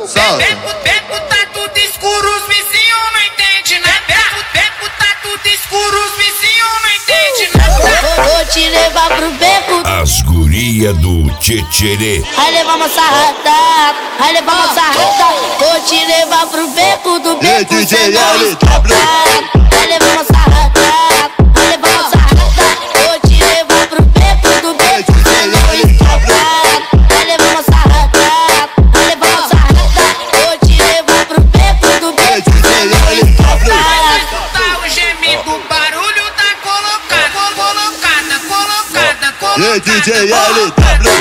Beco tá tudo escuro, os vizinhos não entendem, né? Beco tá tudo escuro, os vizinhos não entendem, né? Vou te levar pro beco. As guria do Tchetcherê. Vai levar uma sarrada, vai levar uma sarrada. Vou te levar pro beco do beco. Cê não escapa. Vai levar uma sarrada, vai levar uma sarrada. Vou te levar pro beco do beco. Cê não escapa. Vai levar uma sarrada, vai levar uma sarrada. Vou te levar pro beco do beco. Cê não escapa. Vai escutar o gemido, o barulho da colocada. E DJ LW.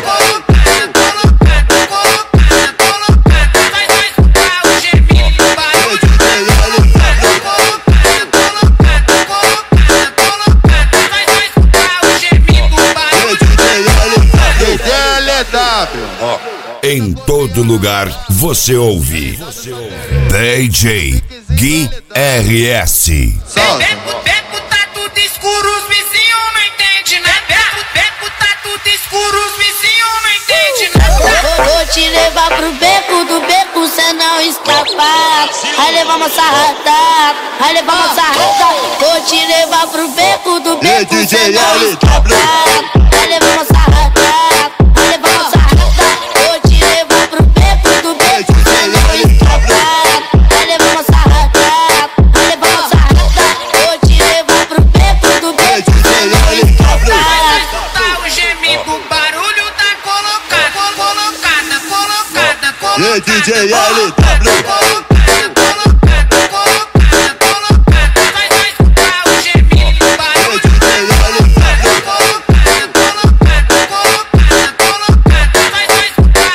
Em todo lugar você ouve DJ Gui RS. Beco tá tudo escuro, os vizinhos não entendem, né? Beco tá tudo escuro, os vizinhos não entendem, né? Vou te levar pro beco do beco, cê não escapa. Vai levar uma sarrada, vai levar uma sarrada. Vou te levar pro beco do beco, cê não escapa. Vai levar uma sarrada, vai levar uma sarrada. Vou te levar pro beco do beco, cê não escapa. Vai levar uma sarrada, vai levar uma sarrada. Vou te levar pro beco do beco, cê não escapa. Vai escutar o gemido, o barulho da colocada. E DJ LW. Vai escutar o gemido, o barulho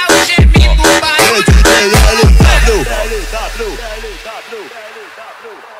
DJ LW.